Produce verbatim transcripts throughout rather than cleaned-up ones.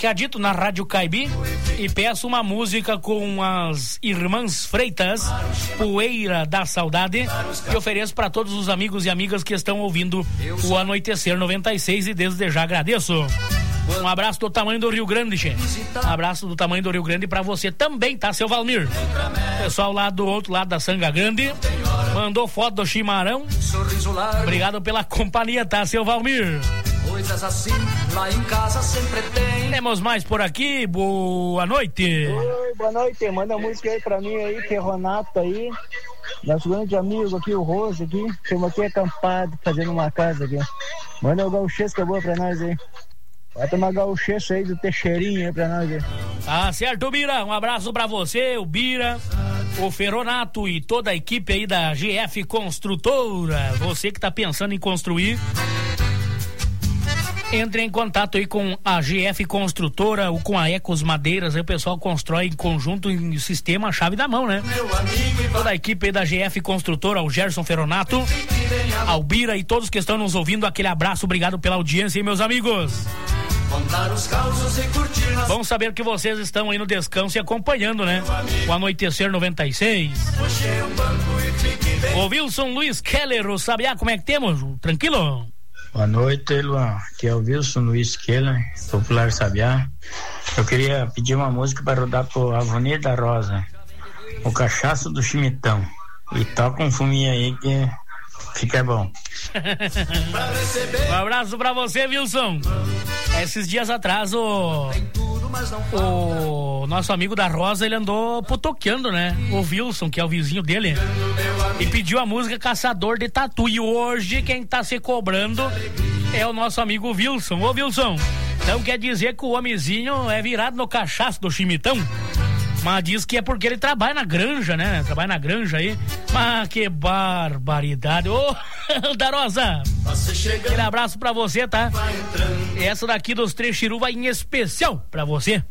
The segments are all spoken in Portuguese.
que adito na Rádio Caibi e peço uma música com as Irmãs Freitas, Poeira da Saudade, que ofereço para todos os amigos e amigas que estão ouvindo o Anoitecer noventa e seis e desde já agradeço. Um abraço do tamanho do Rio Grande, che. Um abraço do tamanho do Rio Grande pra você também, tá, seu Valmir? Pessoal lá do outro lado da Sanga Grande mandou foto do chimarrão. Obrigado pela companhia, tá, seu Valmir? Coisas assim, lá em casa sempre tem. Temos mais por aqui, boa noite. Oi, boa noite, manda música aí pra mim aí, que é Ronato aí. Nosso grande amigo aqui, o Rose aqui. Estamos aqui acampado, fazendo uma casa aqui. Manda o gauchesca boa pra nós aí. Vai tomar gauchesca aí do Teixeirinho aí pra nós aí. Tá certo, Bira, um abraço pra você, o Bira, o Feronato e toda a equipe aí da G F Construtora. Você que tá pensando em construir, entre em contato aí com a G F Construtora ou com a Ecos Madeiras. Aí o pessoal constrói em conjunto em sistema chave da mão, né? Toda a equipe aí da G F Construtora, o Gerson Feronato, Albira e todos que estão nos ouvindo, aquele abraço, obrigado pela audiência, hein, meus amigos? Vamos saber que vocês estão aí no descanso e acompanhando, né? O Anoitecer noventa e seis. O Wilson Luiz Keller, o Sabiá, como é que temos? Tranquilo? Boa noite, Luan. Aqui é o Wilson Luiz Keller, Popular Sabiá. Eu queria pedir uma música para rodar pro Avenida Rosa, o Cachaço do Chimitão. E toca um fuminho aí que fica bom. Um abraço pra você, Wilson. Esses dias atrás o o nosso amigo da Rosa, ele andou putoqueando, né? O Wilson, que é o vizinho dele, e pediu a música Caçador de Tatu. E hoje quem tá se cobrando é o nosso amigo Wilson. Ô Wilson, então quer dizer que o homenzinho é virado no cachaço do Chimitão? Mas diz que é porque ele trabalha na granja, né? Trabalha na granja aí. Mas que barbaridade. Ô, Darosa, aquele abraço pra você, tá? Essa daqui dos Três Chiru vai em especial pra você.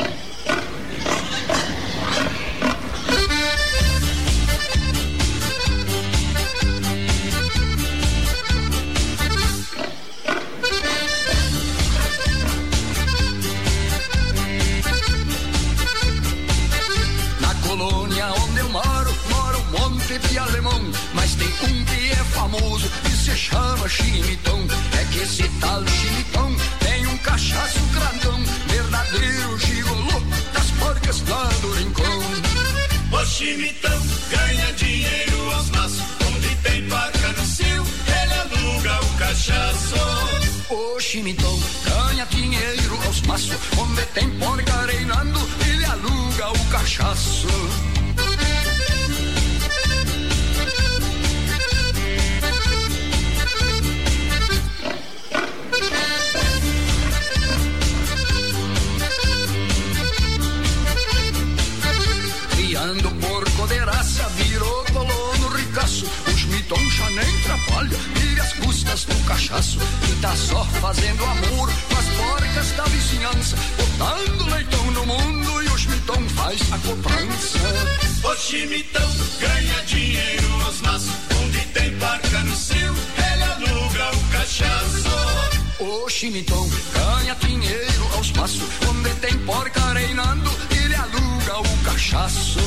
De alemão, mas tem um que é famoso e se chama Chimitão. É que esse tal Chimitão tem um cachaço grandão, verdadeiro gigolô das porcas lá do rincão. O Chimitão ganha dinheiro aos maços, onde tem parca no cio, ele aluga o cachaço. O Chimitão ganha dinheiro aos maços, onde tem porca reinando, ele aluga o cachaço. Criando porco de raça, virou colono ricaço. Os mitão já nem trabalha, vive as custas do cachaço. E tá só fazendo amor com as porcas da vizinhança, botando leitão no mundo e os mitão faz a cobrança. O chimitão ganha dinheiro aos maços, onde tem parca no cio, ele aluga o cachaço. O chimitão ganha dinheiro aos maços, onde tem porca reinando, ele aluga o cachaço.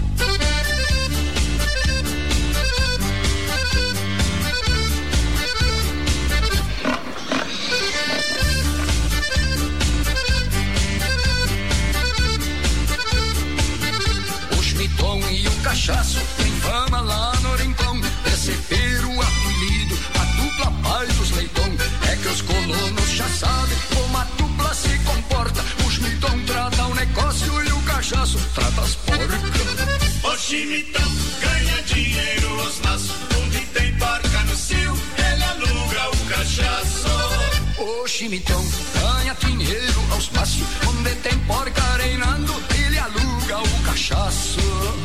O chimitão e o cachaço tem fama lá no rincão, receberam o apelido, a dupla paz dos leitão. É que os colonos já sabem como a dupla se comporta. Os mitão tratam o negócio e o cachaço trata as porcas. O chimitão ganha dinheiro aos maços, onde tem parca no cio, ele aluga o cachaço. O chimitão ganha dinheiro aos maços, onde tem porca reinando, ele aluga o cachaço.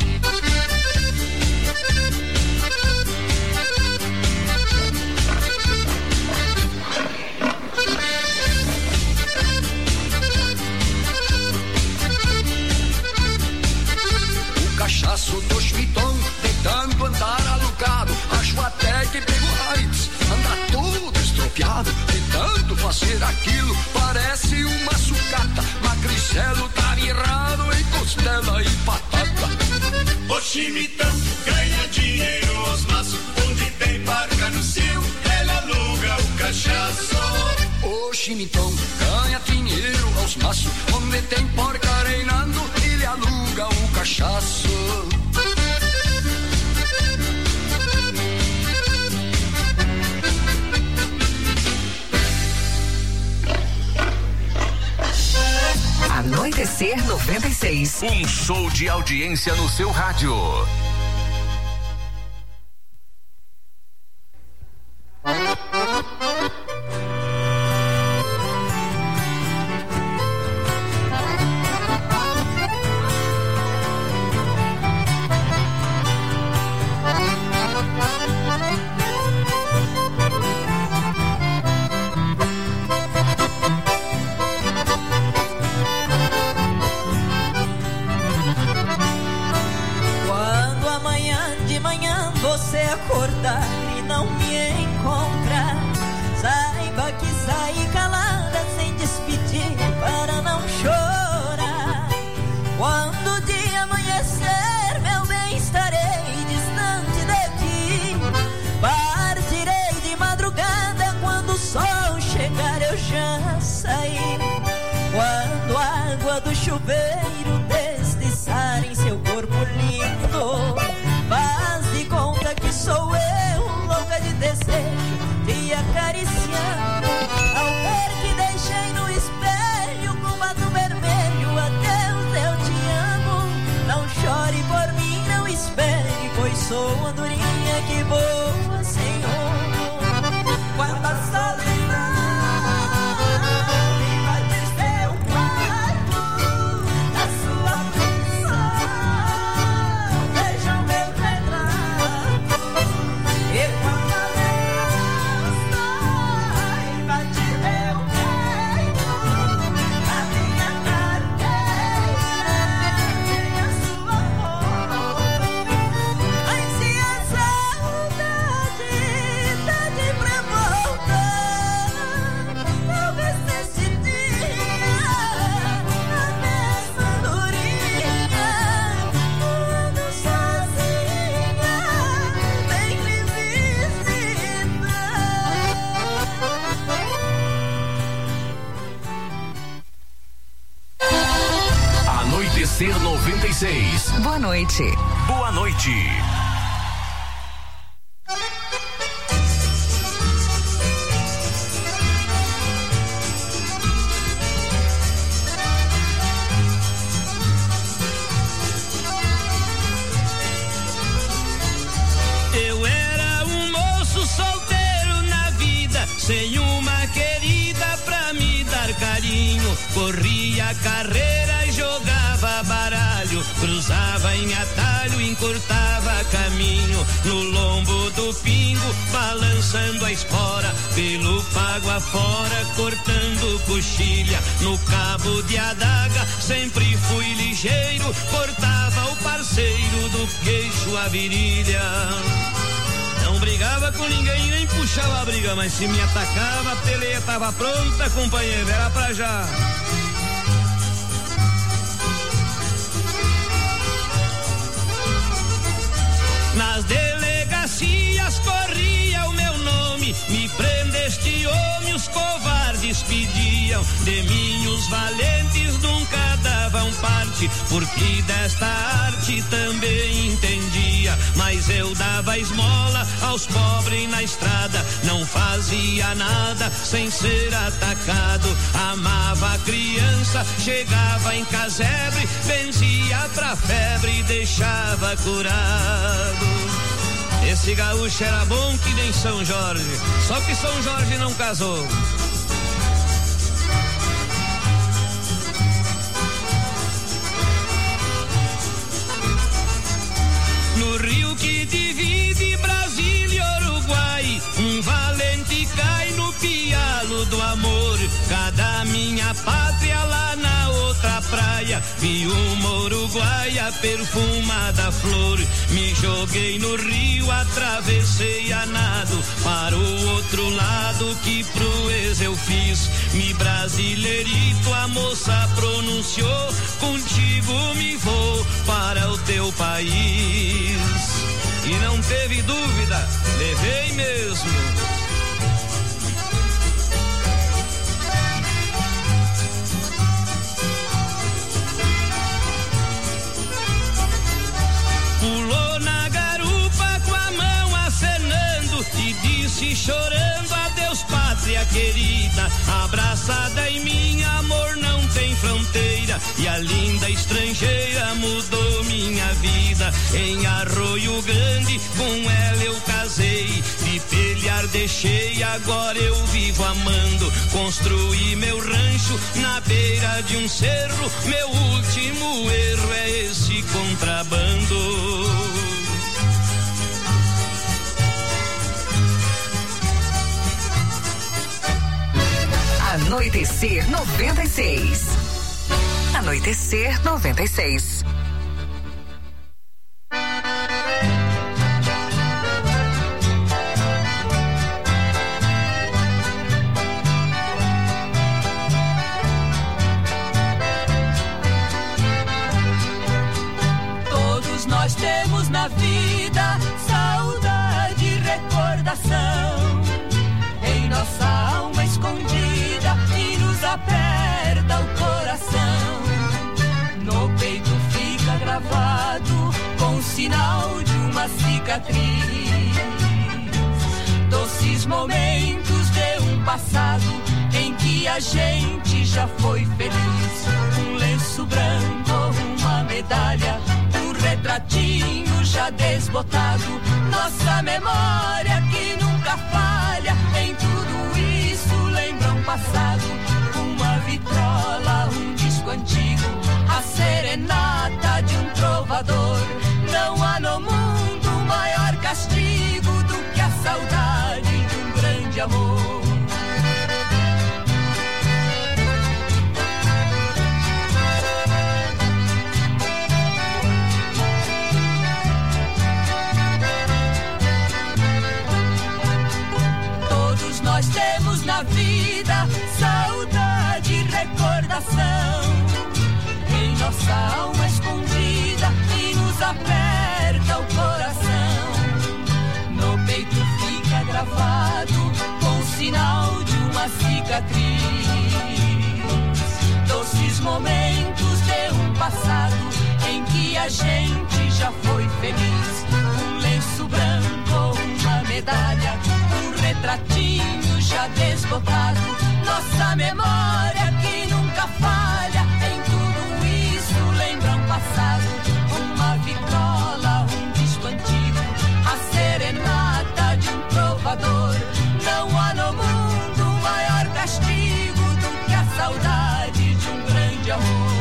Cachaço do chimitão, de tanto andar alugado, acho até que pegou AIDS, anda tudo estropiado, de tanto fazer aquilo, parece uma sucata, chimitão ganha dinheiro aos maços, onde tem barca no cio, ele aluga o cachaço. O chimitão ganha dinheiro aos maços, onde tem porca reinando, ele aluga o cachaço. Anoitecer noventa e seis. Um show de audiência no seu rádio. noventa e seis. Boa noite. Boa noite. Eu era um moço solteiro na vida, sem uma querida pra me dar carinho. Corria carreira e jogava baralho, cruzava em atalho, encurtava caminho. No lombo do pingo, balançando a espora, pelo pago afora, cortando coxilha. No cabo de adaga, sempre fui ligeiro, cortava o parceiro do queixo a virilha. Não brigava com ninguém, nem puxava a briga, mas se me atacava, a peleia tava pronta, companheiro, era pra já. Nas delegacias corria o meu nome, me prendeste homem, os covardes pediam. De mim os valentes nunca davam parte, porque desta arte também entendia. Mas eu dava esmola aos pobres na estrada, não fazia nada sem ser atacado. Amava a criança, chegava em casebre, benzia pra febre e deixava curado. Esse gaúcho era bom que nem São Jorge, só que São Jorge não casou. No rio que divide Brasília e Uruguai, um valente cai no pialo do amor. Cada minha pátria lá na outra praia, vi uma uruguaia perfumada flor. Me joguei no rio, atravessei a nado para o outro lado, que proeza eu fiz. Me brasileirito, a moça pronunciou, contigo me vou para o teu país. teve dúvida, levei mesmo. Pulou na garupa com a mão acenando e disse chorando: adeus pátria querida, abraçada em mim, amor não tem fronteira, e a linda estrangeira mudou minha vida. Em Arroio Grande com ela eu casei, de pelear deixei, agora eu vivo amando. Construí meu rancho na beira de um cerro, meu último erro é esse contrabando. Anoitecer noventa e seis. Anoitecer noventa e seis. Todos nós temos na vida saudade e recordação em nossa alma escondida e nos aperta o coração. No peito fica gravado com o sinal de uma cicatriz, doces momentos de um passado em que a gente já foi feliz. Um lenço branco, uma medalha, um retratinho já desbotado, nossa memória que nunca falha. Em tudo isso lembra um passado, uma vitrola, um disco antigo, a serenata de um trovador. Não há no mundo maior castigo do que a saudade de um grande amor. Nós temos na vida saudade e recordação em nossa alma escondida e nos aperta o coração. No peito fica gravado com o sinal de uma cicatriz, doces momentos de um passado em que a gente já foi feliz. Um lenço branco, uma medalha, um retratinho já desbotado, nossa memória que nunca falha. Em tudo isso lembra um passado, uma vitrola, um disco antigo, a serenata de um trovador. Não há no mundo maior castigo do que a saudade de um grande amor.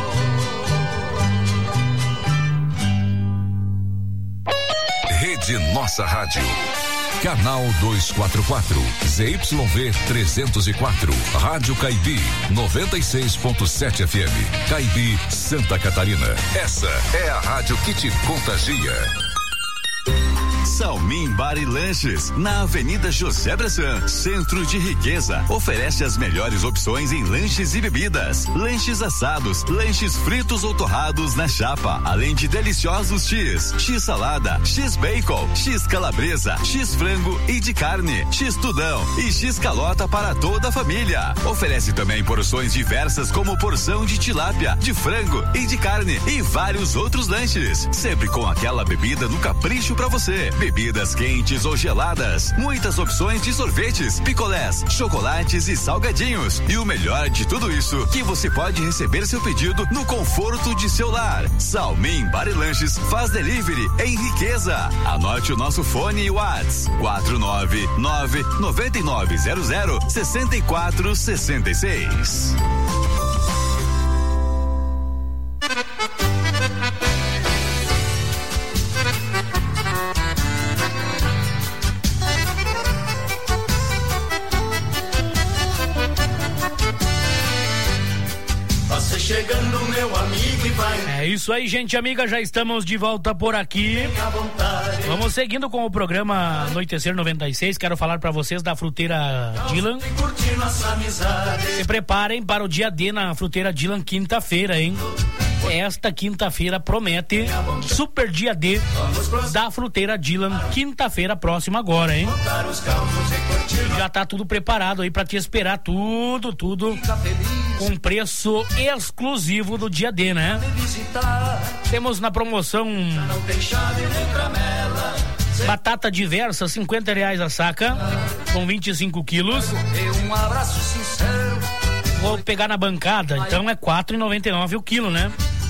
Rede Nossa Rádio. Canal duzentos e quarenta e quatro, Z Y V trezentos e quatro, Rádio Caibi, noventa e seis ponto sete F M, Caibi, Santa Catarina. Essa é a rádio que te contagia. Salmin Bar e Lanches, na Avenida José Bressan, Centro de Riqueza, oferece as melhores opções em lanches e bebidas, lanches assados, lanches fritos ou torrados na chapa, além de deliciosos X, X salada, X bacon, X calabresa, X frango e de carne, X tudão e X calota para toda a família. Oferece também porções diversas como porção de tilápia, de frango e de carne e vários outros lanches, sempre com aquela bebida no capricho para você. Bebidas quentes ou geladas, muitas opções de sorvetes, picolés, chocolates e salgadinhos. E o melhor de tudo isso, que você pode receber seu pedido no conforto de seu lar. Salmin Bar e Lanches faz delivery em Riqueza. Anote o nosso fone e WhatsApp quatro nove nove, nove nove zero zero, seis quatro seis seis. Chegando, meu amigo, e vai. É isso aí, gente amiga, já estamos de volta por aqui. Vamos seguindo com o programa Anoitecer noventa e seis. Quero falar para vocês da fruteira Dylan. Se preparem para o dia D na fruteira Dylan, quinta-feira, hein? esta quinta-feira promete super dia D da Fruteira Dylan, quinta-feira próxima agora, hein? Já tá tudo preparado aí pra te esperar, tudo, tudo com preço exclusivo do dia D, né? Temos na promoção batata diversa, cinquenta reais a saca, com vinte e cinco quilos. Vou pegar na bancada, então é quatro reais e noventa e nove o quilo, né?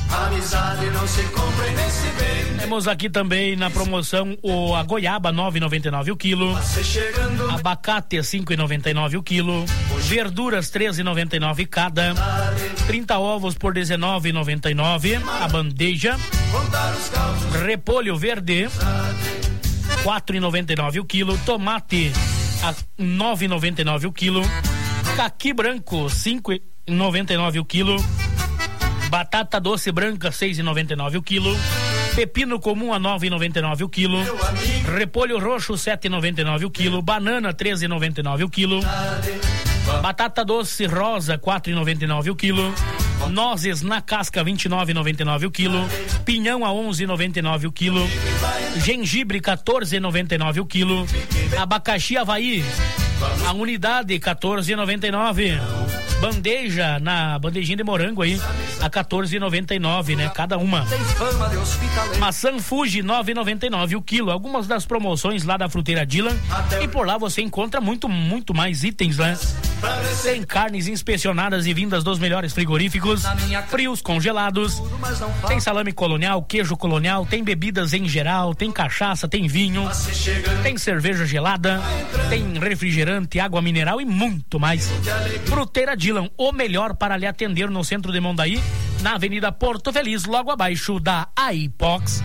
Temos aqui também na promoção o, a goiaba, nove reais e noventa e nove o quilo. Abacate, cinco reais e noventa e nove o quilo. Verduras, treze reais e noventa e nove cada. trinta ovos por dezenove reais e noventa e nove a bandeja. Repolho verde, quatro reais e noventa e nove o quilo. Tomate, a nove reais e noventa e nove o quilo. Caqui branco, cinco reais e noventa e nove o quilo. Batata doce branca, seis reais e noventa e nove o quilo. Pepino comum a nove reais e noventa e nove o quilo. Repolho roxo, sete reais e noventa e nove o quilo. Banana, treze reais e noventa e nove o quilo. Batata doce rosa, quatro reais e noventa e nove o quilo. Nozes na casca, vinte e nove reais e noventa e nove o quilo. Pinhão a onze reais e noventa e nove o quilo. Gengibre, quatorze reais e noventa e nove o quilo. Abacaxi Havaí, a unidade, quatorze reais e noventa e nove. Bandeja, na bandejinha de morango aí, a quatorze reais e noventa e nove, né? Cada uma. Maçã Fuji, nove reais e noventa e nove o quilo. Algumas das promoções lá da Fruteira Dylan. E por lá você encontra muito, muito mais itens, né? Tem carnes inspecionadas e vindas dos melhores frigoríficos, frios congelados. Tem salame colonial, queijo colonial, tem bebidas em geral, tem cachaça, tem vinho, tem cerveja gelada, tem refrigerante, água mineral e muito mais. Fruteira Dylan, o melhor para lhe atender no centro de Mondaí, na Avenida Porto Feliz, logo abaixo da Aipox.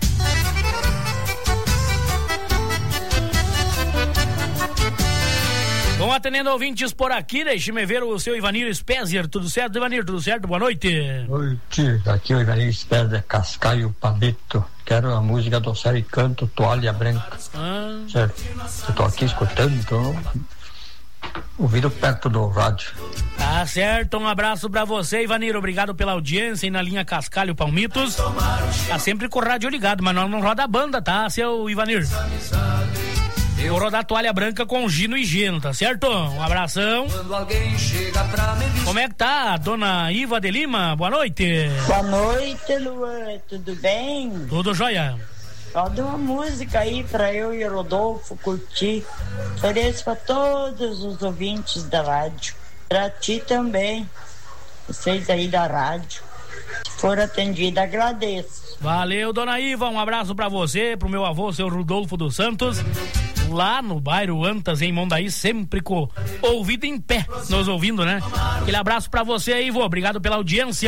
Vão atendendo ouvintes por aqui, deixe-me ver o seu Ivanir Spezier. Tudo certo, Ivanir? Tudo certo? Boa noite. Noite, aqui é o Ivanir Spezier, Cascaio Palito. Quero a música do Série Canto, Toalha Branca. Ah. Certo, eu tô aqui escutando, então ouvindo perto do rádio. Tá certo, um abraço pra você, Ivanir, obrigado pela audiência. E na linha Cascalho Palmitos, tá sempre com o rádio ligado, mas nós não roda a banda, tá, seu Ivanir? Vou rodar Toalha Branca com Gino e Gino, tá certo? Um abração. Como é que tá, dona Iva de Lima? Boa noite. Boa noite, Luan, tudo bem? Tudo jóia. Roda uma música aí pra eu e o Rodolfo curtir. Ofereço pra todos os ouvintes da rádio. Pra ti também, vocês aí da rádio. Se for atendida, agradeço. Valeu, dona Iva, um abraço pra você, pro meu avô, seu Rodolfo dos Santos, lá no bairro Antas, em Mondaí, sempre com ouvido em pé, nos ouvindo, né? Aquele abraço pra você aí, vô, obrigado pela audiência.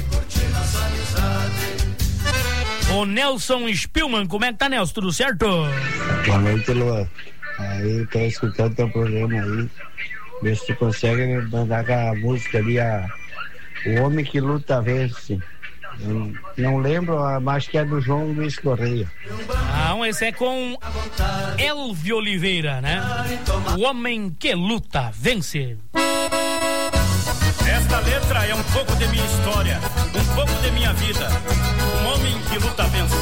O Nelson Spielman, como é que tá, Nelson? Tudo certo? Boa noite, Luan. Aí, tô escutando teu programa aí. Vê se tu consegue me mandar a música ali, a O Homem que Luta Vence. Eu não lembro, mas acho que é do João Luiz Correia. Não, esse é com Elvio Oliveira, né? O Homem que Luta Vence. Esta letra é um pouco de minha história, um pouco de minha vida. Um homem que luta vence.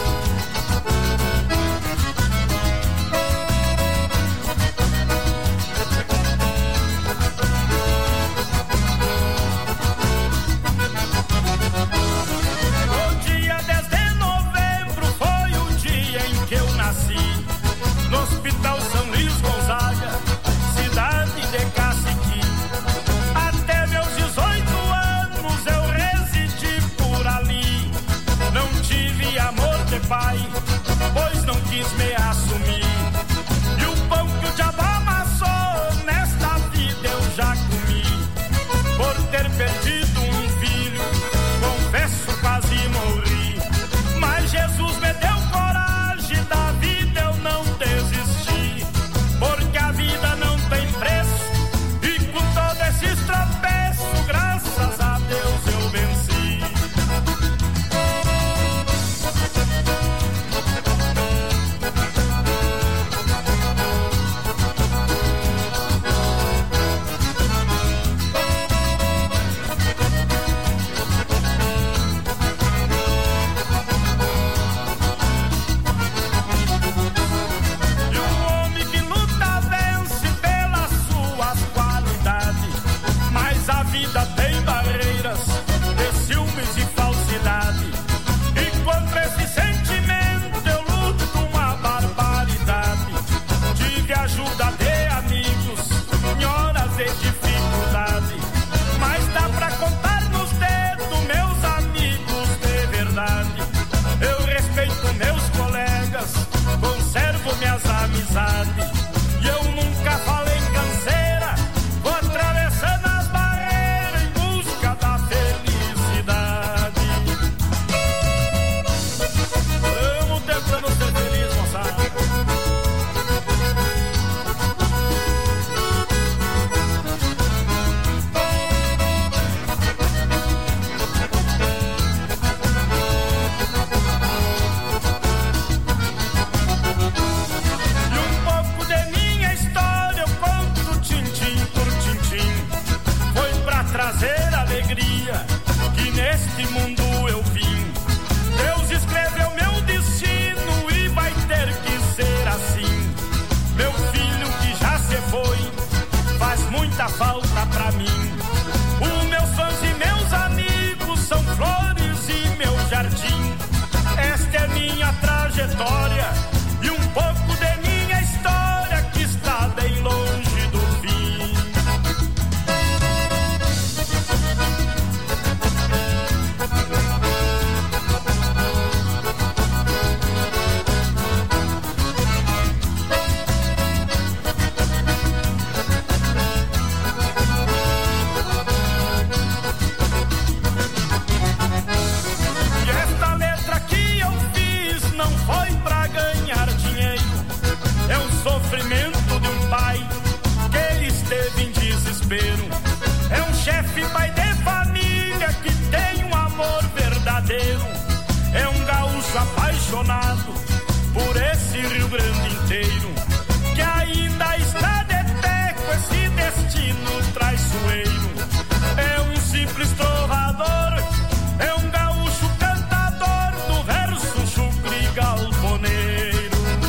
O dia dez de novembro foi o dia em que eu nasci, no Hospital São Luís Gonzaga, cidade de Caciqui. Até meus dezoito anos eu residi por ali. Não tive amor de pai, pois deste mundo eu vim. Deus escreveu meu destino e vai ter que ser assim. Meu filho que já se foi faz muita falta pra mim. Os meus fãs e meus amigos são flores e meu jardim. Esta é minha trajetória e um pouco de minha história que está bem longe do fim. E esta letra que eu fiz não foi pra ganhar dinheiro. É um sofrimento de um pai que esteve em desespero. É um chefe pai de família que tem um amor verdadeiro. É um gaúcho apaixonado por esse Rio Grande inteiro, que ainda está de pé com esse destino traiçoeiro. É um simples trovador, é um gaúcho cantador do verso chucre galponeiro.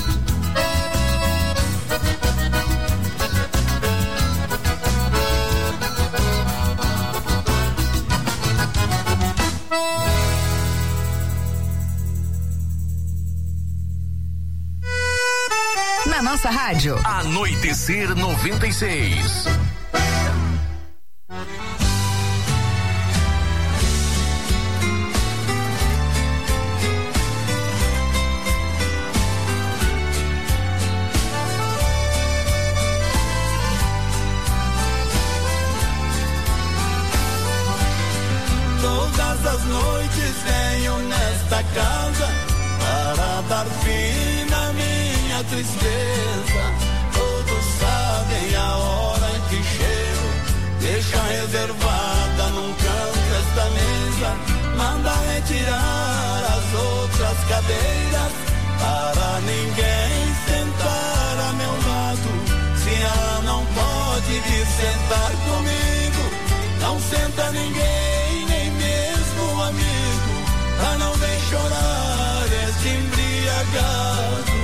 Na nossa rádio. Anoitecer noventa e seis. Todas as noites venho nesta casa para dar fim na minha tristeza. Todos sabem a hora em que chego, deixa reservada num canto esta mesa. Manda retirar as outras cadeiras para ninguém sentar a meu lado. Se ela não pode vir sentar comigo, não senta ninguém, nem mesmo um amigo, pra não ver chorar este embriagado.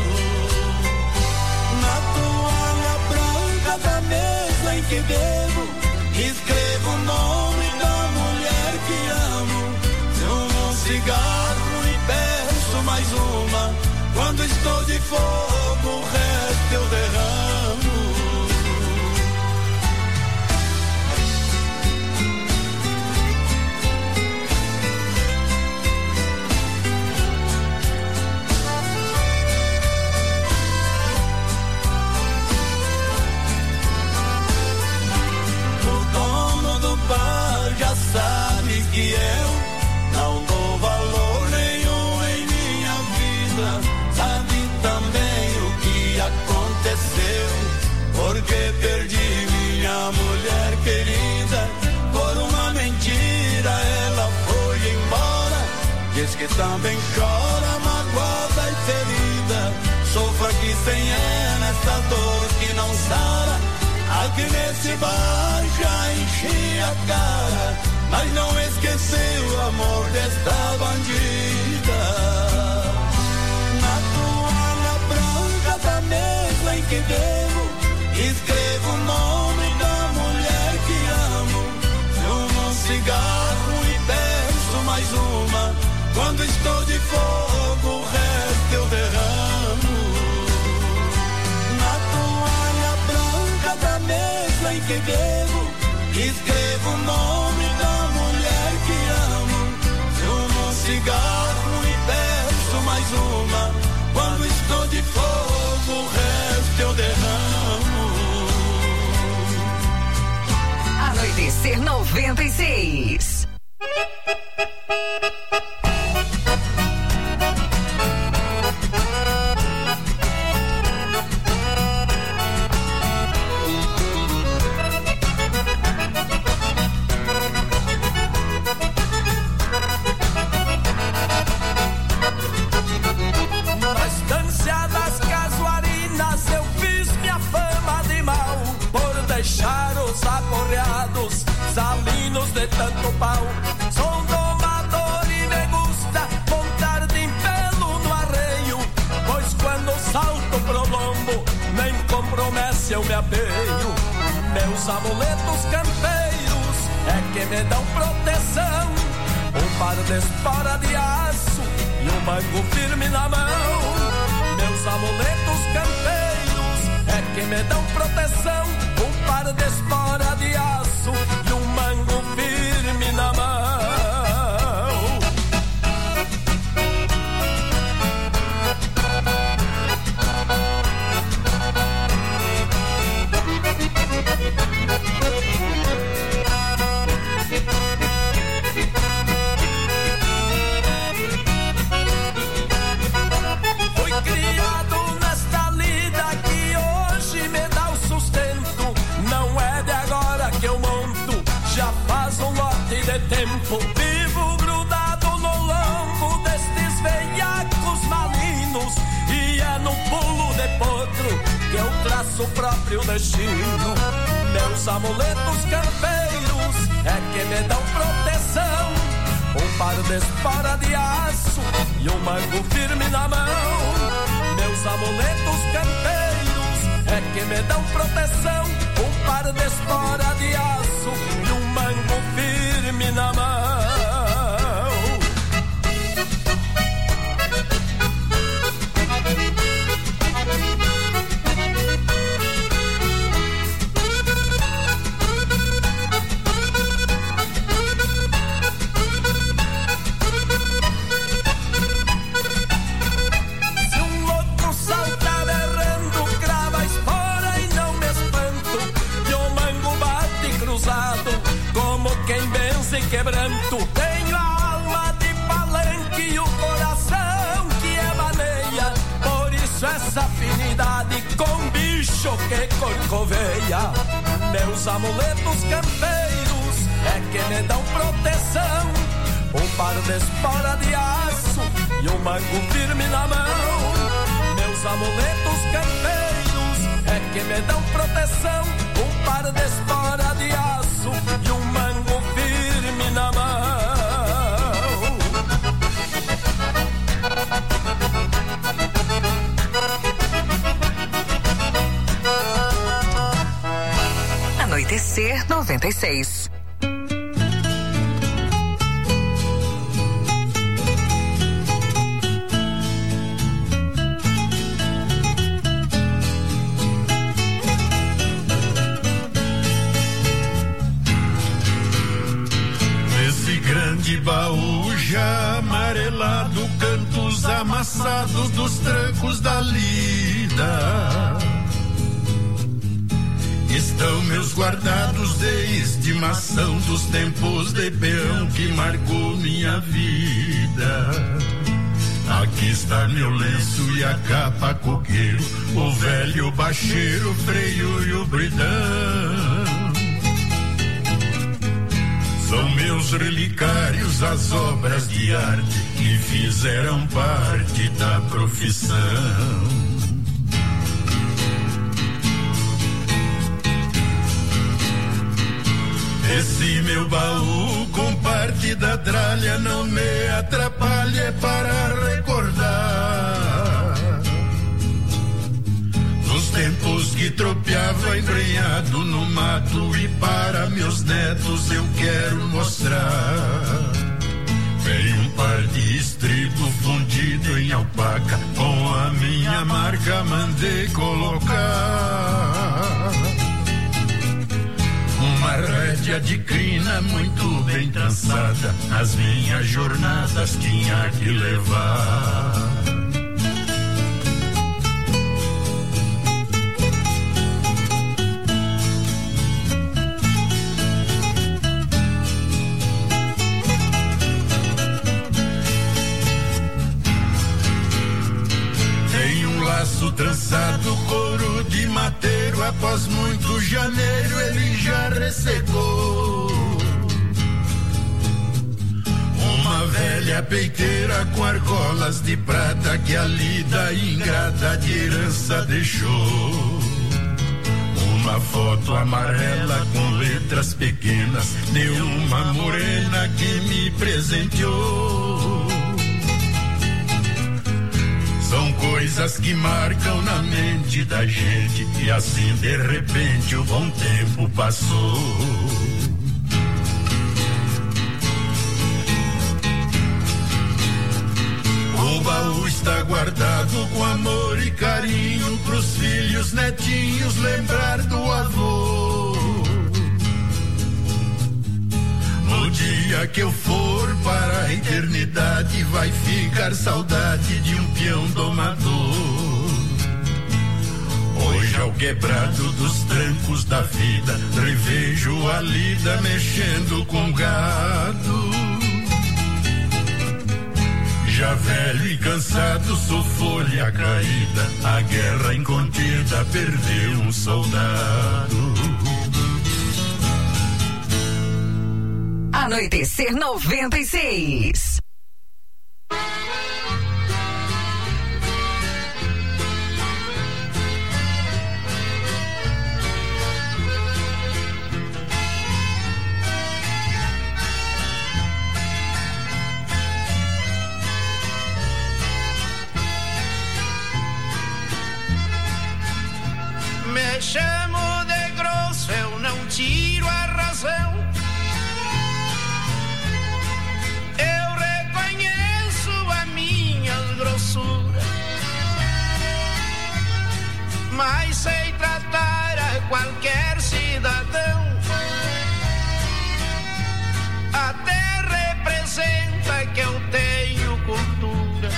Na toalha branca da mesa em que bebo, escrevo o nome da mulher que amo. Fumo um cigarro e peço mais uma. Quando estou de fogo, o resto eu derramo. Já sabe que eu não dou valor nenhum em minha vida. Sabe também o que aconteceu, porque perdi minha mulher querida. Por uma mentira ela foi embora. Diz que também chora, magoada e ferida. Sofra que sem ela essa dor que não sara. Aqui nesse bar já enchi a cara, mas não esqueceu o amor desta bandida. Na toalha branca da mesa em que bebo, escrevo o nome da mulher que amo. Fumo um cigarro e peço mais uma. Quando estou de fogo, o resto eu derramo. Da mesa em que bebo, escrevo o nome da mulher que amo. Fumo um cigarro e peço mais uma. Quando estou de fogo, o resto eu derramo. Anoitecer noventa e seis. De tanto parar se eu me apeio. Meus amuletos campeiros é que me dão proteção. Um par de espora de aço e um mango firme na mão. Meus amuletos campeiros é que me dão proteção. Um par de espora de aço e um mango firme na mão. Fui criado nesta lida que hoje me dá o sustento. Não é de agora que eu monto, já faz um lote de tempo. Vivo grudado no lombo destes veiacos malinos, e é no pulo de potro que eu traço o próprio destino. Meus amuletos campeiros é que me dão proteção. Um par de espora de aço e um mango firme na mão. Meus amuletos campeiros é que me dão proteção. Um par de espora de aço e um mango firme na mão. Como quem benze quebranto, tenho a alma de palanque e o coração que é maneia. Por isso essa afinidade com bicho que corcoveia. Meus amuletos campeiros é que me dão proteção. Um par de espora de aço e um mango firme na mão. Meus amuletos campeiros é que me dão proteção. Um par de espora de aço e um mango firme na mão. Anoitecer noventa e seis. De baú já amarelado, cantos amassados dos trancos da lida. Estão meus guardados de estimação dos tempos de peão que marcou minha vida. Aqui está meu lenço e a capa coqueiro, o velho bacheiro, o freio e o bridão. São meus relicários as obras de arte que fizeram parte da profissão. Esse meu baú com parte da tralha não me atrapalha para recordar os tempos que tropeava embrenhado no mato, e para meus netos eu quero mostrar. Tem um par de estribo fundido em alpaca, com a minha marca mandei colocar. Uma rédea de crina muito bem trançada, as minhas jornadas tinha que levar. Trançado, couro de mateiro, após muito janeiro ele já ressecou. Uma velha peiteira com argolas de prata que a lida ingrata de herança deixou. Uma foto amarela com letras pequenas de uma morena que me presenteou. São coisas que marcam na mente da gente e assim de repente o bom tempo passou. O baú está guardado com amor e carinho pros filhos, netinhos lembrar do avô. No dia que eu for para a eternidade vai ficar saudade de um peão domador. Hoje ao quebrado dos trancos da vida revejo a lida mexendo com gado. Já velho e cansado, sou folha caída, a guerra incontida perdeu um soldado. Anoitecer noventa e seis. Me chamo de grosso, eu não tiro a razão. Eu reconheço a minha grossura, mas sei tratar a qualquer cidadão. Até representa que eu tenho cultura.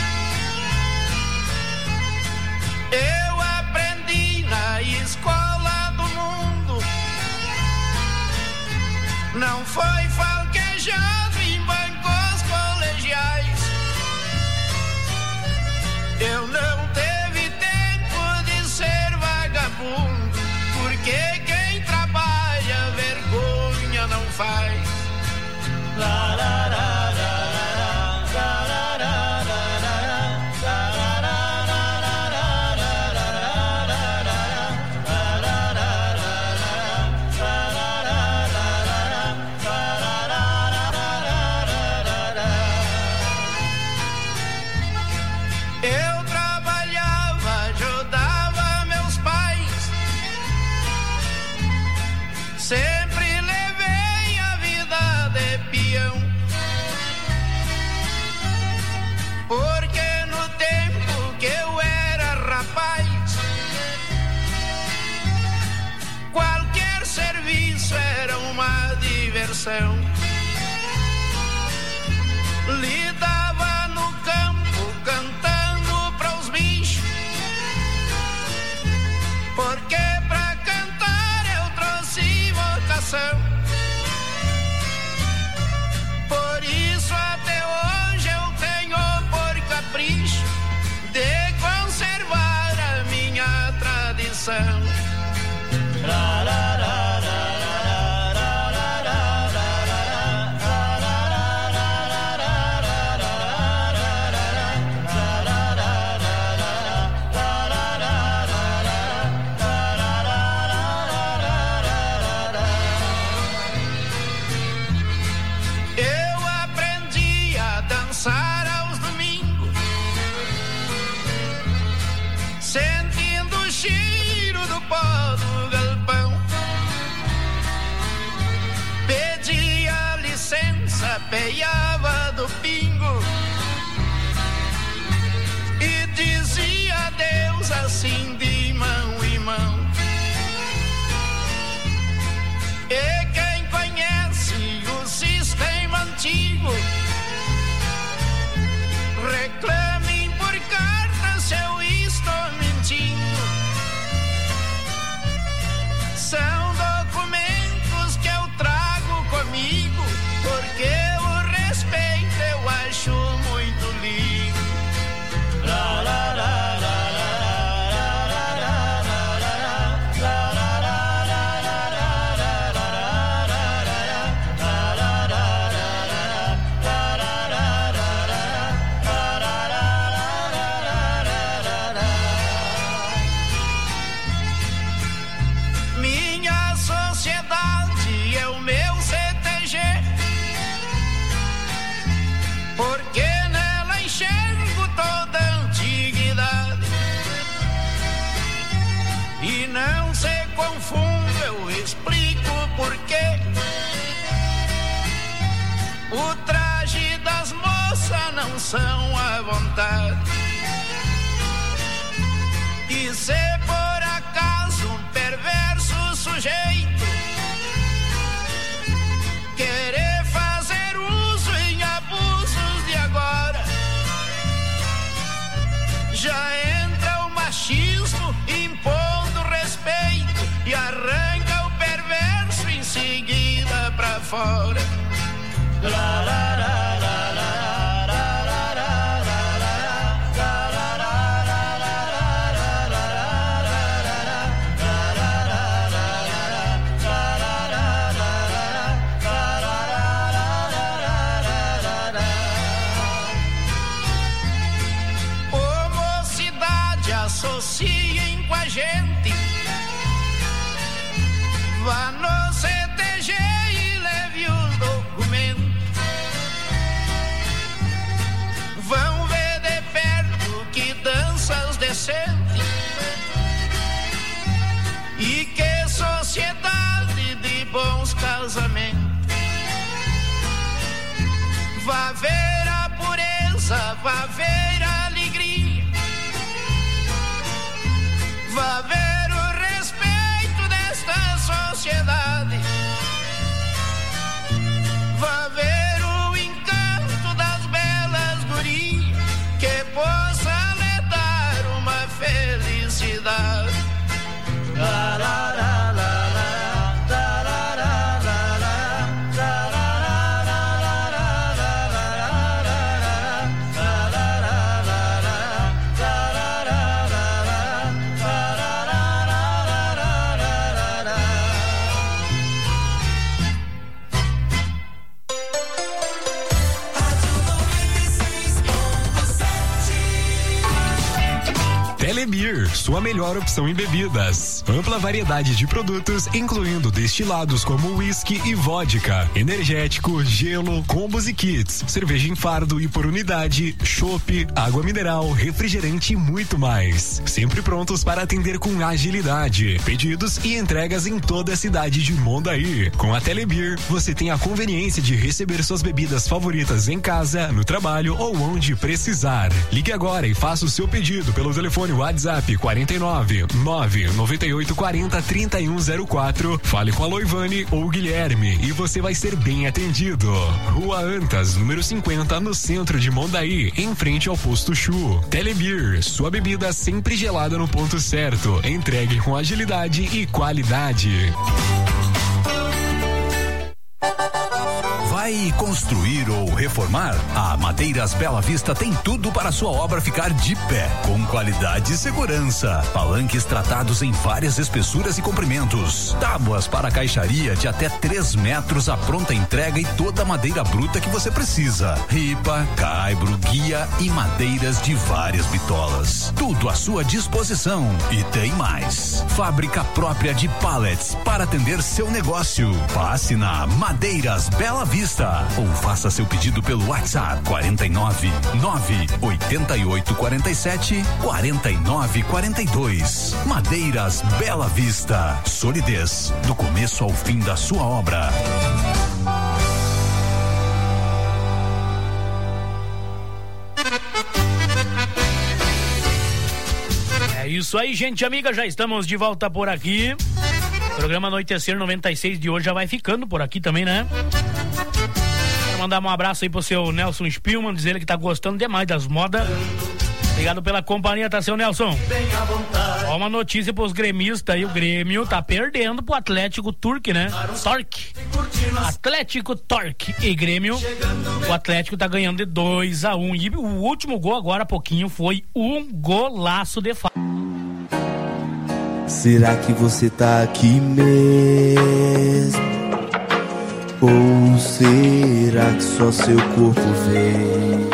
Eu aprendi na escola do mundo, não foi falquejado em bancos colegiais. Eu não teve tempo de ser vagabundo, porque quem trabalha vergonha não faz. La, la, la. Lidava no campo cantando para os bichos, porque pra cantar eu trouxe vocação. Por isso até hoje eu tenho por capricho de conservar a minha tradição. Lá, lá, lá, lá. Peiava do pingo e dizia adeus assim de mão em mão. E quem conhece o sistema antigo reclamem por carta se eu estou mentindo. São documentos que eu trago comigo porque canção à vontade. E se por acaso um perverso sujeito querer fazer uso em abusos de agora, já entra o machismo impondo respeito e arranca o perverso em seguida pra fora. La, la, la, la, la, la, la, la, ô mocidade, associem com a gente, vá no C T G e leve os documentos. Vão ver de perto que danças decentes e que sociedade de bons casamentos. Vá ver a pureza, vá ver a alegria, vá ver o respeito desta sociedade, vá ver o encanto das belas gurias que possa lhe dar uma felicidade. La, la, la, la. Telebir, sua melhor opção em bebidas. Ampla variedade de produtos, incluindo destilados como whisky e vodka, energético, gelo, combos e kits, cerveja em fardo e por unidade, chopp, água mineral, refrigerante e muito mais. Sempre prontos para atender com agilidade. Pedidos e entregas em toda a cidade de Mondaí. Com a Telebir, você tem a conveniência de receber suas bebidas favoritas em casa, no trabalho ou onde precisar. Ligue agora e faça o seu pedido pelo telefone WhatsApp quarenta e nove, nove noventa e oito, quarenta, trinta e um zero quatro. Fale com a Loivane ou Guilherme e você vai ser bem atendido. Rua Antas, número cinquenta, no centro de Mondaí, em frente ao posto Chu. Telebir, sua bebida sempre gelada no ponto certo. Entregue com agilidade e qualidade. Vai construir ou reformar? A Madeiras Bela Vista tem tudo para sua obra ficar de pé, com qualidade e segurança. Palanques tratados em várias espessuras e comprimentos. Tábuas para caixaria de até três metros, a pronta entrega e toda a madeira bruta que você precisa. Ripa, caibro, guia e madeiras de várias bitolas. Tudo à sua disposição. E tem mais. Fábrica própria de pallets para atender seu negócio. Passe na Madeiras Bela Vista ou faça seu pedido pelo WhatsApp quarenta e nove, nove oitenta e oito, quarenta e sete, quarenta e nove, quarenta e dois. Madeiras Bela Vista. Solidez do começo ao fim da sua obra. É isso aí, gente amiga, já estamos de volta por aqui. O programa Anoitecer noventa e seis de hoje já vai ficando por aqui também, né? Quero mandar um abraço aí pro seu Nelson Spielman, dizer ele que tá gostando demais das modas. Obrigado pela companhia, tá, seu Nelson? Ó, uma notícia pros gremistas aí, o Grêmio tá perdendo pro Atlético Turque, né? Torque. Atlético Torque e Grêmio. O Atlético tá ganhando de dois a um. E o último gol agora há pouquinho foi um golaço de fato. Será que você tá aqui mesmo? Ou será que só seu corpo vem?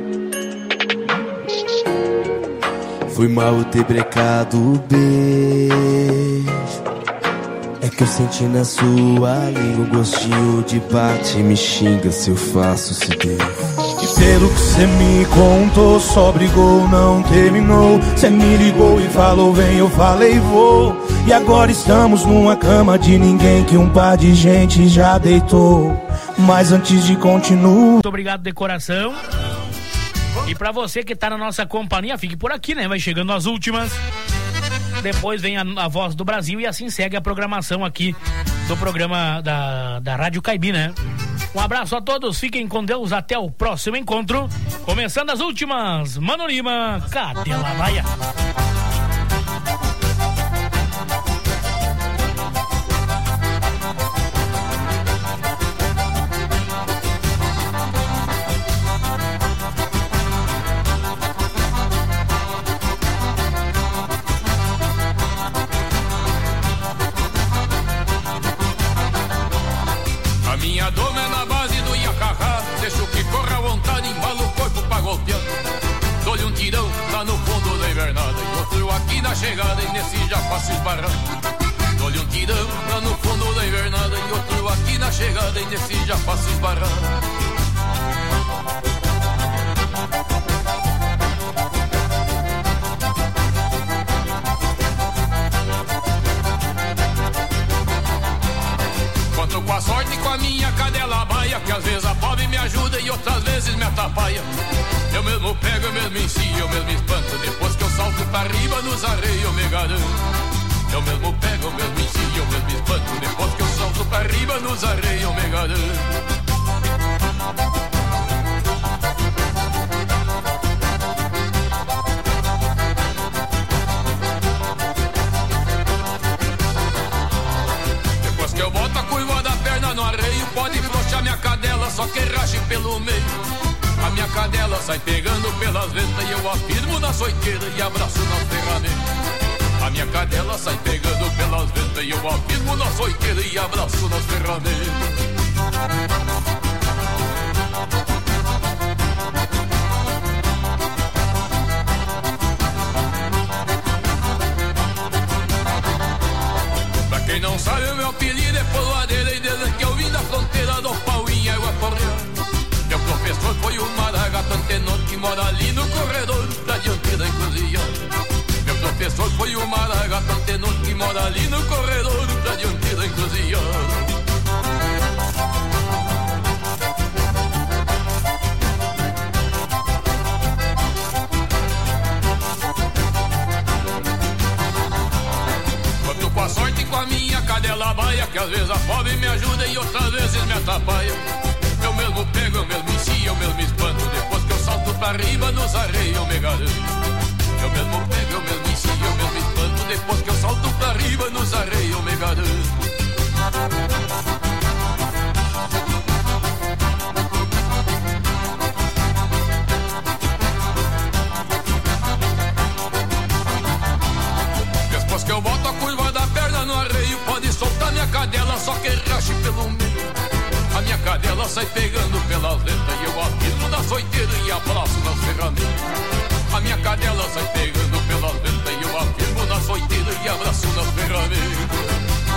Foi mal eu ter brecado o beijo. É que eu senti na sua língua um gostinho de bate. Me xinga se eu faço se deu. E pelo que cê me contou, só brigou, não terminou. Cê me ligou e falou vem, eu falei vou. E agora estamos numa cama de ninguém que um par de gente já deitou. Mas antes de continuar, muito obrigado de coração. E pra você que tá na nossa companhia, fique por aqui, né? Vai chegando as últimas. Depois vem a, a Voz do Brasil e assim segue a programação aqui do programa da, da Rádio Caibi, né? Um abraço a todos, fiquem com Deus, até o próximo encontro. Começando as últimas, Mano Lima, cadê a Baia? Minha doma é na base do Iacacá, deixo que corra à vontade, embalo o corpo pra golpear. Dou-lhe um tirão lá no fundo da invernada e outro aqui na chegada e nesse já faço esbarrar. Dou-lhe um tirão lá no fundo da invernada e outro aqui na chegada e nesse já faço esbarrar. Conto com a sorte e com a minha cadela baia, que às vezes a pobre me ajuda e outras vezes me atrapalha. Eu mesmo pego, eu mesmo ensino, eu mesmo espanto, depois que eu salto pra riba nos arreios eu me garanto. Eu mesmo pego, eu mesmo ensino, eu mesmo espanto, depois que eu salto pra riba nos arreios eu me garanto. Eu boto a curva da perna no arreio, pode flochar minha cadela, só que rache pelo meio. A minha cadela sai pegando pelas ventas e eu afirmo na soiteira e abraço na ferramenta. A minha cadela sai pegando pelas ventas e eu afirmo na soiteira e abraço nas ferramentas. Quem não sabe o meu apelido é Poloadeira, e desde que eu vim da fronteira do pau em água correndo. Meu professor foi o Maragato Antenor, que mora ali no corredor da diante da encruzilhada. Meu professor foi o Maragato Antenor, que mora ali no corredor da diante da encruzilhada. Com a sorte e com a minha cadela baia, que às vezes a pobre me ajuda e outras vezes me atrapalha. Eu mesmo pego, eu mesmo ensino, eu mesmo espanto, depois que eu salto pra riba nos arreios eu me garanto. Eu mesmo pego, eu mesmo ensino, eu mesmo espanto, depois que eu salto pra riba nos arreios eu me garanto. Depois que eu boto a curva da perna no arreio, pode soltar minha cadela, só que rache pelo meio. A minha cadela sai pegando pelas ventas e eu afirmo na soiteira e abraço nas ferramentas. A minha cadela sai pegando pelas ventas e eu afirmo na soiteira e abraço nas ferramentas.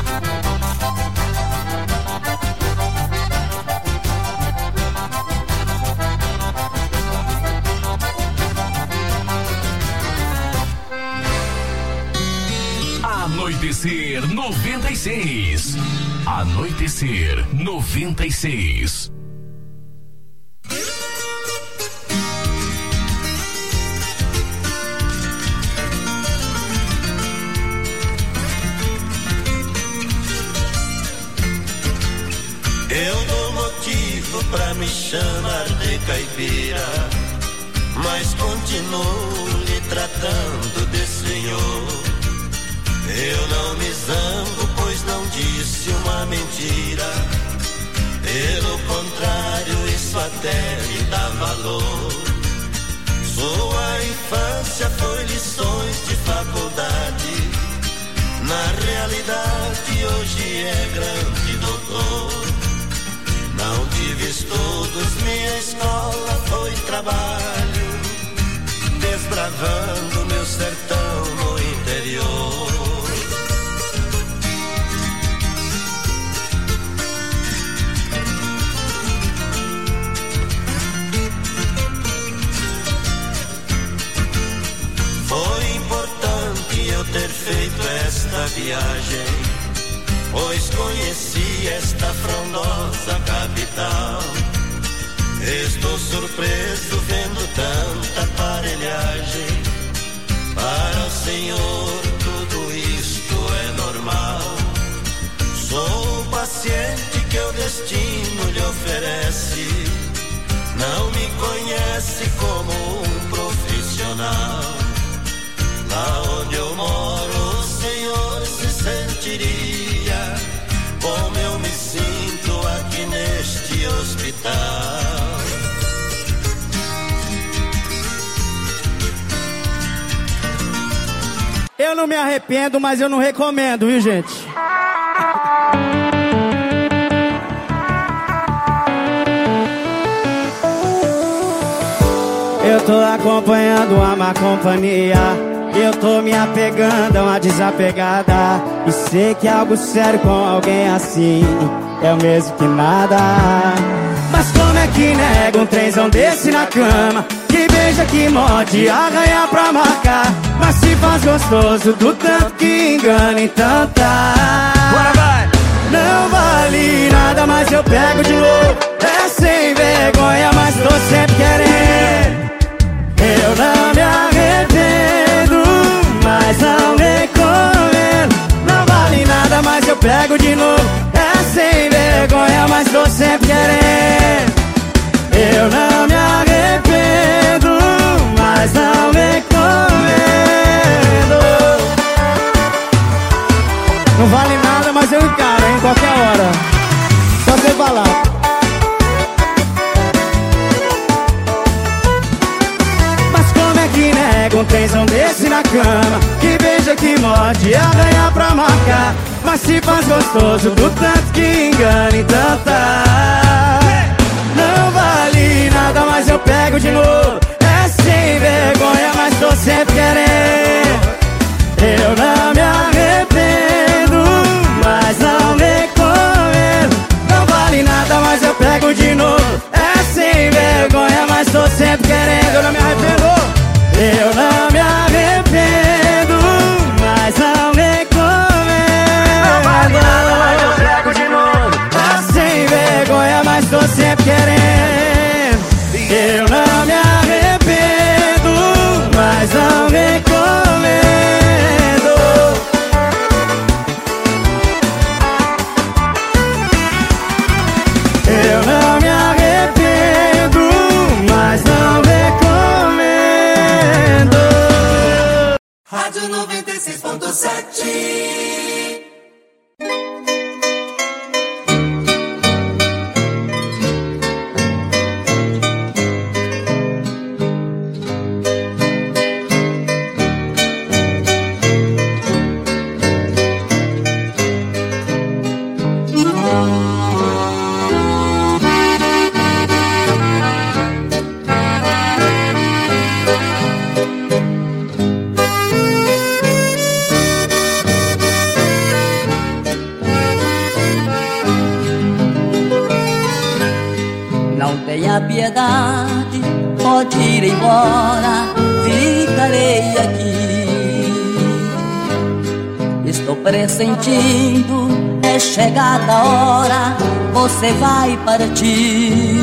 Anoitecer noventa e seis. Anoitecer noventa e seis. Eu dou motivo pra me chamar de caipira, mas continuo lhe tratando de senhor. Eu não me zango, pois não disse uma mentira. Pelo contrário, isso até me dá valor. Sua infância foi lições de faculdade. Na realidade, hoje é grande doutor. Não tive estudos, minha escola foi trabalho, desbravando meu sertão no interior. Foi importante eu ter feito esta viagem, pois conheci esta frondosa capital. Estou surpreso vendo tão oferece. Não me conhece como um profissional. Lá onde eu moro, o senhor se sentiria como eu me sinto aqui neste hospital. Eu não me arrependo, mas eu não recomendo, viu, gente? Eu tô acompanhando a má companhia. Eu tô me apegando a uma desapegada. E sei que é algo sério com alguém assim é o mesmo que nada. Mas como é que nega um trenzão desse na cama? Que beija, que morde, arranha pra marcar. Mas se faz gostoso do tanto que engana, então tá. Bora, vai! Não vale nada, mas eu pego de novo. É sem vergonha, mas tô sempre querendo. Eu não me arrependo, mas não recomendo. Não vale nada, mas eu pego de novo. É sem vergonha, mas tô sempre querendo. Eu não me arrependo, mas não recomendo. Não vale nada, mas eu encaro, hein, qualquer hora. Só você falar. Mas como é que nega um trenzão desse na cama? Que beija, que morde, arranha pra marcar. Mas se faz gostoso do tanto que engana, então tá. Não vale nada, mas eu pego de novo. É sem vergonha, mas tô sempre querendo. Eu não me arrependo, mas não recomendo. Não vale nada, mas eu pego de novo. É sem vergonha, mas tô sempre querendo. Eu não me arrependo. Eu não me arrependo, mas não recomendo. Não vale nada, mas eu pego de novo. É sem vergonha, mas tô sempre querendo. Eu não me arrependo, mas não recomendo. Eu não me arrependo, mas não recomendo. Rádio noventa e seis ponto sete. Tenha piedade, pode ir embora, ficarei aqui. Estou pressentindo, é chegada a hora, você vai partir.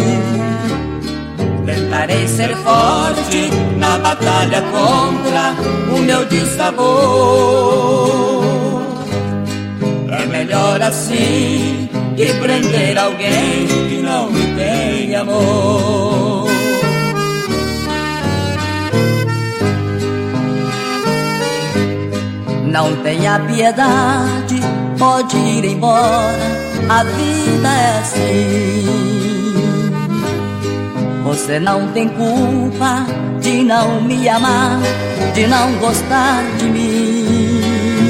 Tentarei ser forte na batalha contra o meu dissabor. É melhor assim que prender alguém que não me tem amor. Não tenha piedade, pode ir embora, a vida é assim. Você não tem culpa de não me amar, de não gostar de mim.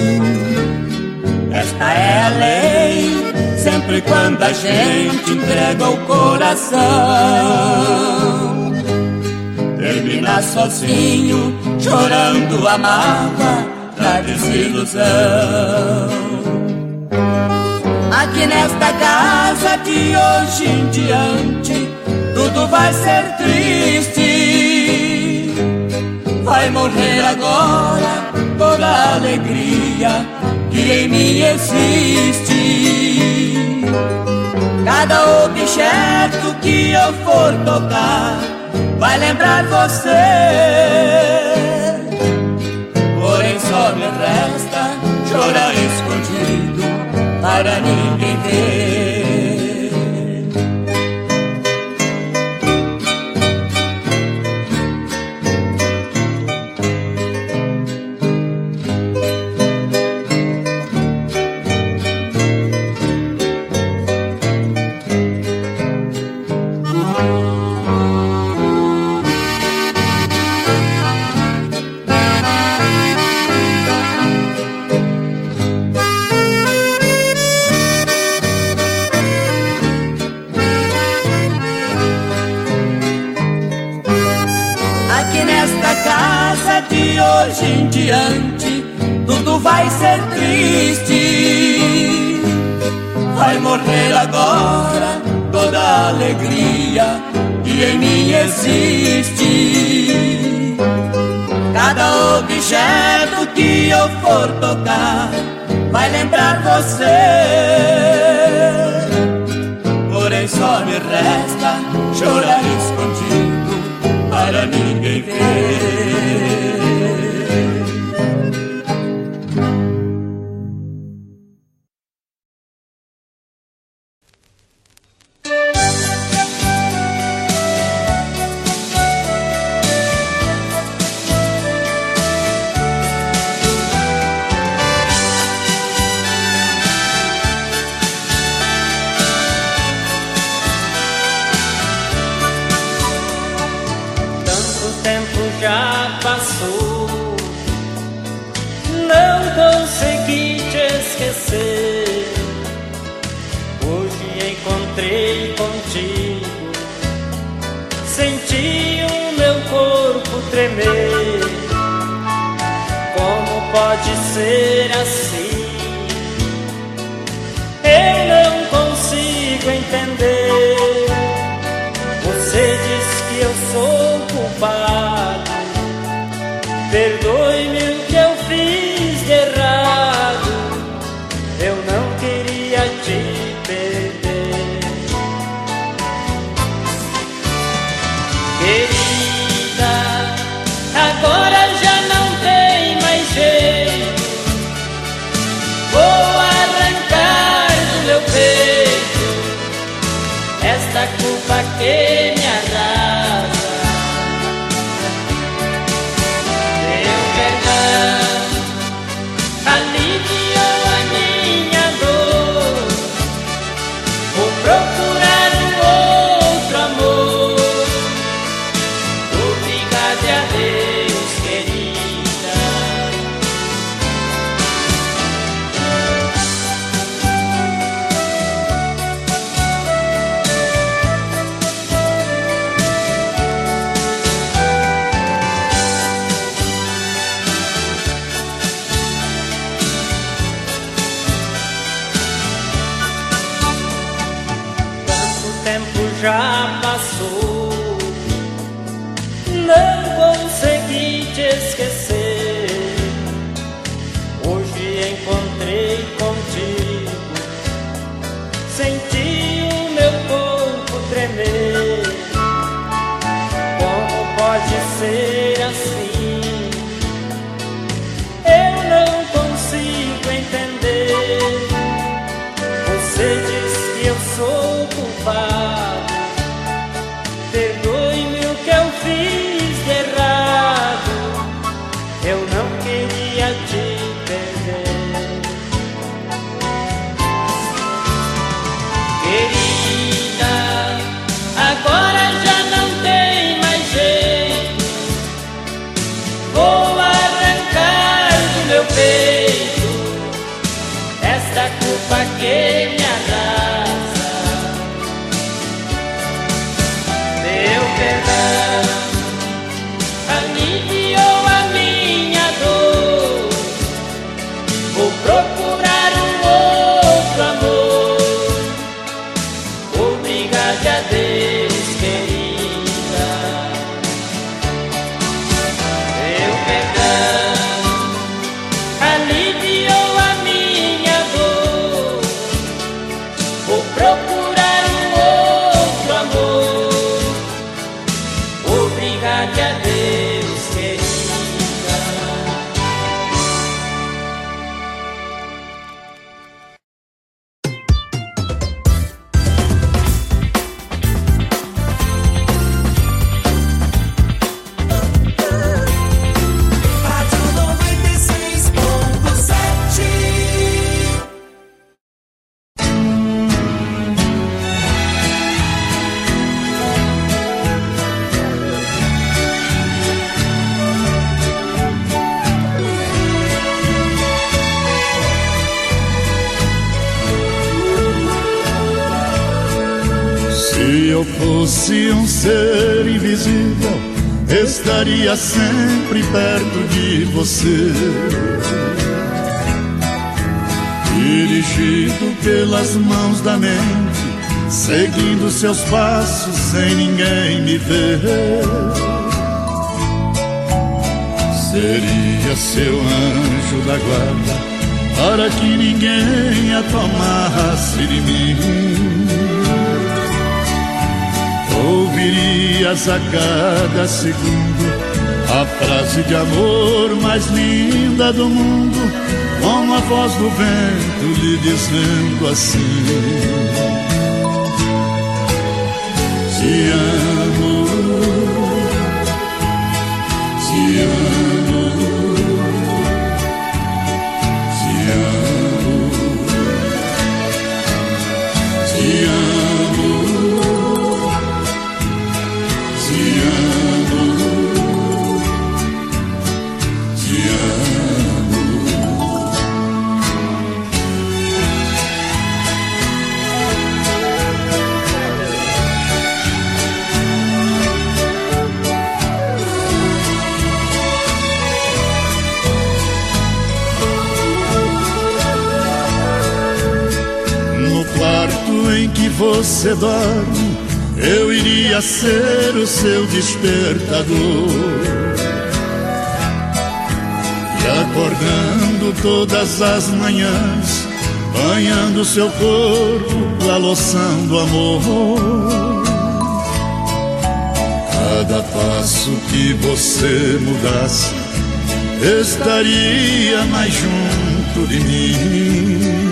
Esta é a lei, sempre quando a gente entrega o coração. Termina sozinho, chorando a mágoa da desilusão. Aqui nesta casa de hoje em diante, tudo vai ser triste. Vai morrer agora toda a alegria que em mim existe. Cada objeto que eu for tocar vai lembrar você. Porém só me resta chorar escondido para ninguém ver. que nesta casa de hoje em diante tudo vai ser triste. Vai morrer agora toda a alegria que em mim existe. Cada objeto que eu for tocar vai lembrar você. Porém só me resta chorar escondido para ninguém ver. Se eu fosse um ser invisível, estaria sempre perto de você. Dirigido pelas mãos da mente, seguindo seus passos sem ninguém me ver. Seria seu anjo da guarda, para que ninguém a tomasse de mim. Ouvirias a cada segundo a frase de amor mais linda do mundo, com a voz do vento lhe dizendo assim: te amo, te amo, te amo, te amo, te amo, te amo. No quarto em que você dorme, eu iria ser o seu despertador, e acordando todas as manhãs, banhando seu corpo, a loção do amor. Cada passo que você mudasse, estaria mais junto de mim,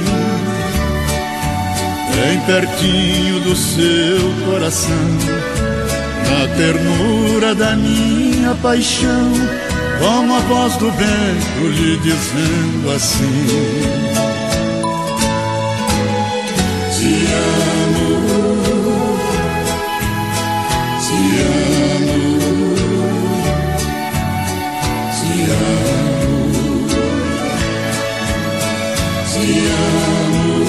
bem pertinho do seu coração, na ternura da minha paixão, como a voz do vento lhe dizendo assim: te amo, te amo, te amo, te amo,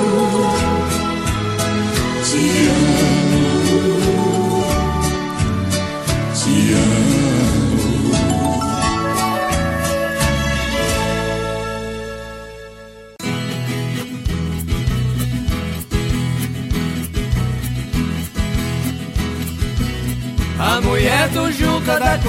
te amo, te amo. A mulher do Juca da